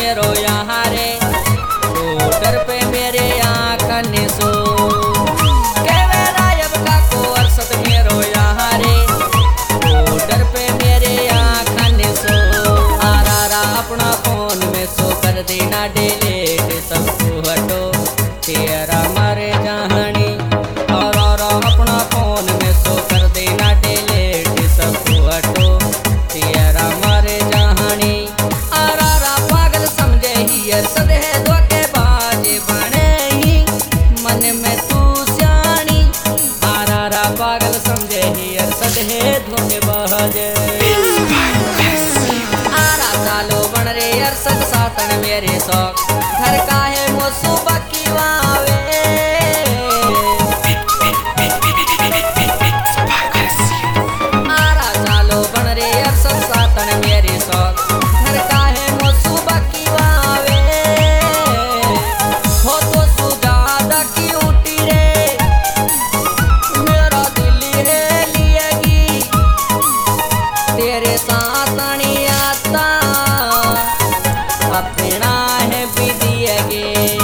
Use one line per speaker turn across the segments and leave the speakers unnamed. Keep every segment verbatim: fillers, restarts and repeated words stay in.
मेरो यहाँ रे, बॉर्डर पे मेरे आँख निसो केवे रायब का को अरसद मेरो यहाँ रे, बॉर्डर पे मेरे आँख निसो आरा अपना फोन में सो कर देना डिलीट सबको हटो तेरा मरे जहानी और और अपना फोन में सो कर देना डिलीट सबको हटो तेरा मरे जहानी आरा पागल समझे ही अरसद है धोखेबाज बने ही मन में तू सियानी आरा पागल समझे ही अरसद है धोखेबाज आरा चालो बन रे अरसद सातन मेरे शौक घर का है मोसू बाकी वावे आरा चालो बन रे अरसद सातन मेरे शौक घर का है मोसू बाकी वावे हो तो सुजादा की उठी रे मेरा दिल है लिएगी तेरे साथ नहीं आता अपना है बिदिएगे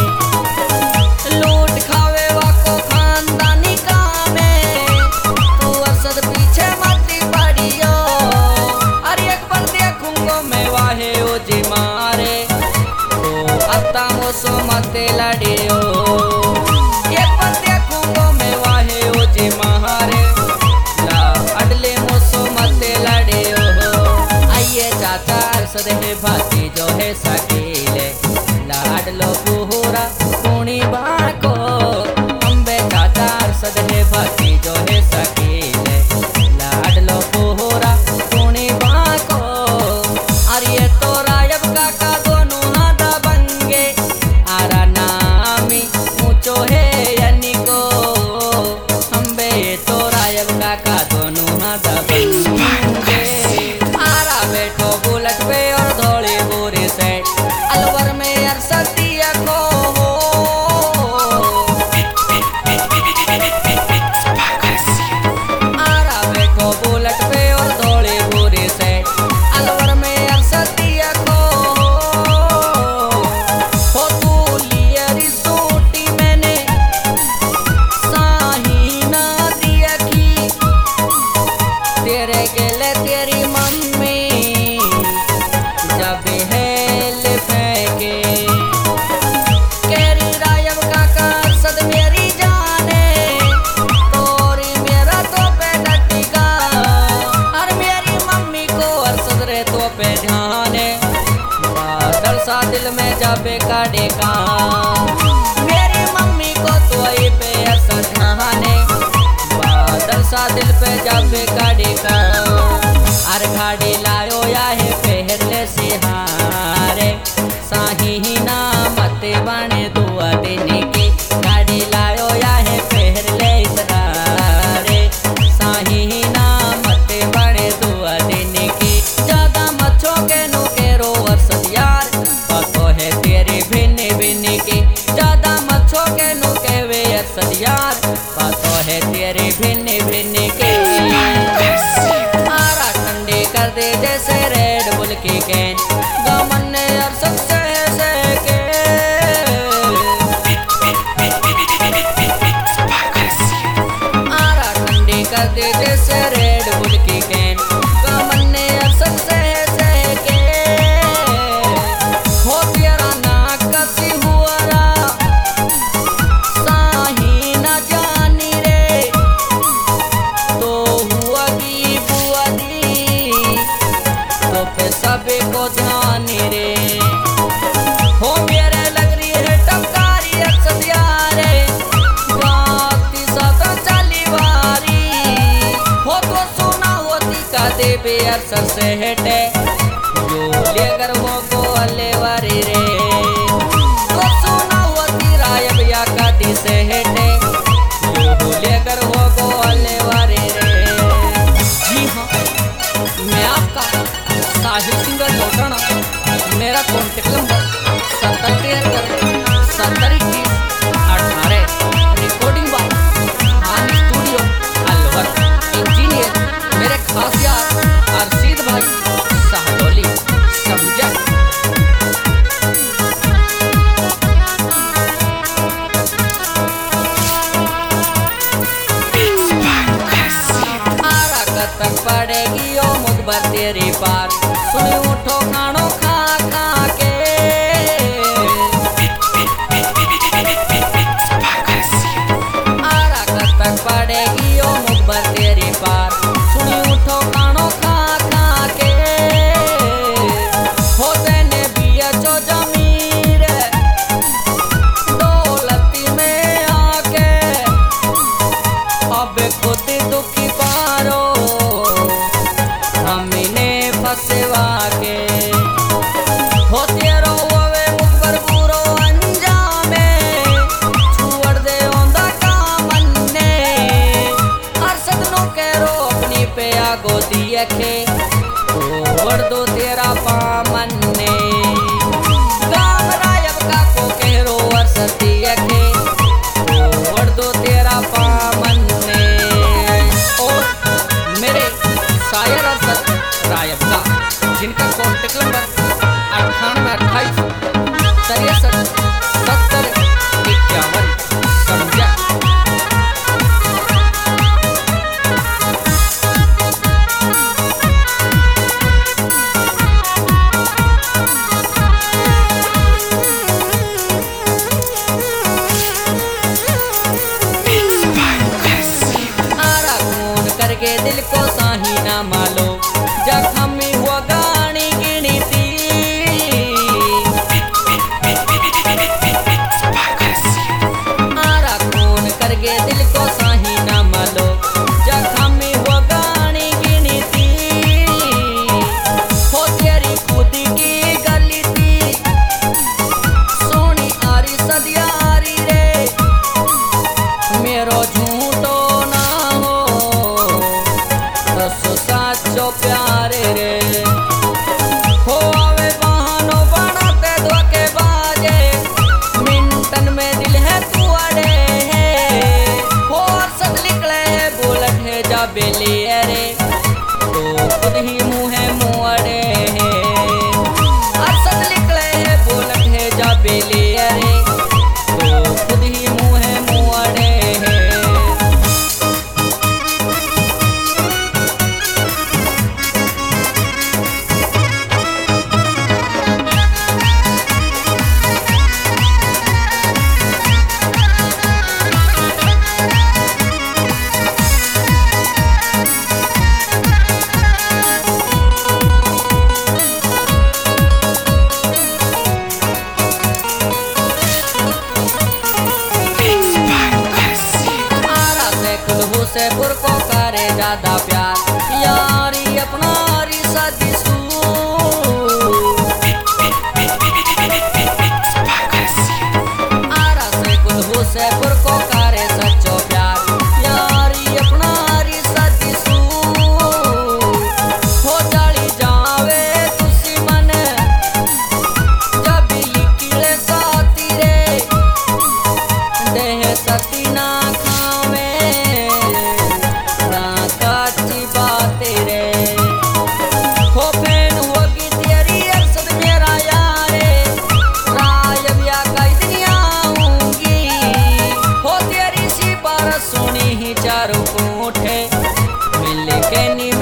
लूट खावे वाको खानदानी कामे तू अरसद पीछे मत पड़ियो अरे एक बार देखूंगो मैं वाहे ओ जी मारे तो अत्ता मोसो मत लड़ियो एक बार देखूंगो मैं वाहे ओ जी मारे ला अडले मोसो मत लड़ियो आइए चाचा अरसद है भाती जो है सकीले लाडलो पूरा पुणी बाको अम्बे चाचा अरसद है भाती जो है सकीले लाडलो पूरा पुणी बाको अरे तो रायब काका दोनों हादा बंगे आरा नामी ऊंचो है यानी को अम्बे तो रायब काका दोनों हादा बंगे आरा बैठो बुलेट पे और धोले बोरे सेट अलवर में अरसद दिया को आरा बैठो बुलेट पे और धोले बोरे सेट अलवर में अरसद दिया को हो तू लिए रिसोटी मैंने साही ना दिया की तेरे गेले तेरी मम्मी जब हेल फेंके केरी रायब काका अरसद मेरी जाने तोरी मेरा तो पे डटिका और मेरी मम्मी को अरसद रे तो पे ध्याने बादल सा दिल में जाबे काटेगा मेरी मम्मी को तो आई पे अरसद ध्याने बादल सा दिल पे जाबे काटेगा अर घाड़ी लायो या है पहले से हारे साही ही ना मत बने दुआ देने की गाड़ी लायो या है पहले इतरारे साही ही ना मत बने दुआ देने की ज्यादा मच्छो के नु के रो अरसद यार पतो है तेरे भिन्न भिन्न की ज्यादा मच्छो के नु के वे अरसद यार पतो है तेरे भिन्न भिन्न की आरा ठंडे कर दे जैसे रेड बुल की कैन गमन ने अरसद से से के आरा ठंडे कर दे जैसे रेड बुल की कैन गमन ने अरसद से से के हो तेरा ना कसी हुआ रा साही ना जानी रे तो हुआ की बुआ दी तो पे सबे को ध्यान रे हो मेरे लग रही है टपकारी अरसद यारे बाती सता चाली बारी हो तो सुना होती का देवे अरसद से हटे जो लेकर हो को अल्ले वारी रे तो सुना होती रायब या का दी से हटे जो लेकर हो को अल्ले वारी रे जी हाँ मैं आपका साहिल सिंगर लौटाना मेरा कॉन्टेक्ट नंबर सत्तर तिहत्तर सत्तर इक्कीस अठारह recording by Hani studio Alwar engineer मेरे खास यार अरशीद भाई साहडोली समझा। मुखबर तेरी पार सुनी उठो खानो खा खा के आरा कब तक पड़ेगी ओ मुखबर तेरी पार सुनी उठो खानो खा खा के होते ने बिया चो जमीर दौलती में आके अब खुद दुखी पारो हमने फसवा के होते रोवे मुखबर पूरो अंजामे छुअड़ दे ओंदा कामन्ने अरसद नो करो अपनी पे आगो दिए के छोड़ दो तेरा पामन्ने गाम रायब का को करो अरसद दिए के छोड़ दो तेरा पामन्ने। और मेरे शायर अरसद रायब का जिनका कॉन्टेक्ट नंबर अट्ठानवे अट्ठाईस तिरसठ सत्तर इक्यावन समझा। आरा खून करके दिल को साही ना मालो जख्म में हुआ गानी गिनी थी आरा खून करके दिल को साही ना मालो जख्म में हुआ गानी गिनी थी हो तेरी खुद की गली थी सोनी आरी सदिया आरी रे मेरो झूठो ना हो दसो साचो प्यारे रे हो आवे बहानो बनाते धोखे बाजे मिंटन में दिल है तू अड़े है हो अरसद निकले है बुलेट है जा बेली रे तो खुद ही मुँह है मुँहड़े है अरसद निकले है बुलेट है जा बेली रे तो खुद ही मुँह है मुँहड़े है। आरा से कुल्हू से बुर को करे ज्यादा प्यार यारी अपना री सदी सू आरा से कुल्हू से बुर को करे सच्चो प्यार यारी अपना री सदी सू हो जाली जावे तुसी मन जब लिखिले साथी रे देह सती ना खावे ना काची बातें रे हो फैन होगी तेरी अरसद मेरा यारे रायब या कई दिन आऊंगी हो तेरी सी बार सुनी ही चारों कोठे मिल के नी